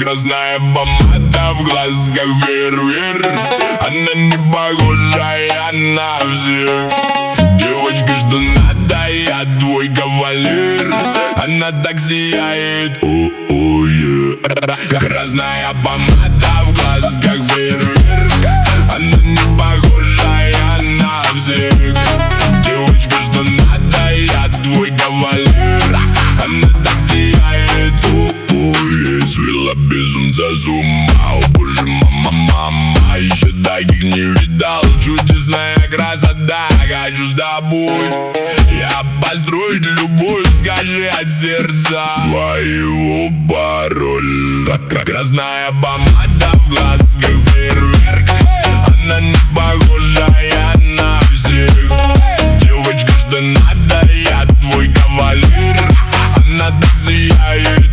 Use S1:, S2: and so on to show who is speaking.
S1: Красная помада в глазках фейерверк. Она не похожая на всех. Девочка, что надо, я твой кавалер. Она так сияет, красная помада в глазках фейерверк. Она не похожая на всех. Девочка, что надо, я твой кавалер. Она так сияет, свела безумца с ума. О боже, мама, еще таких не видал. Чудесная красота, хочу с тобой я построить любовь, скажи от сердца своего пароль. Красная помада в глазках фейерверк. Она не похожая на всех. Девочка, что надо, я твой кавалер. Она так сияет,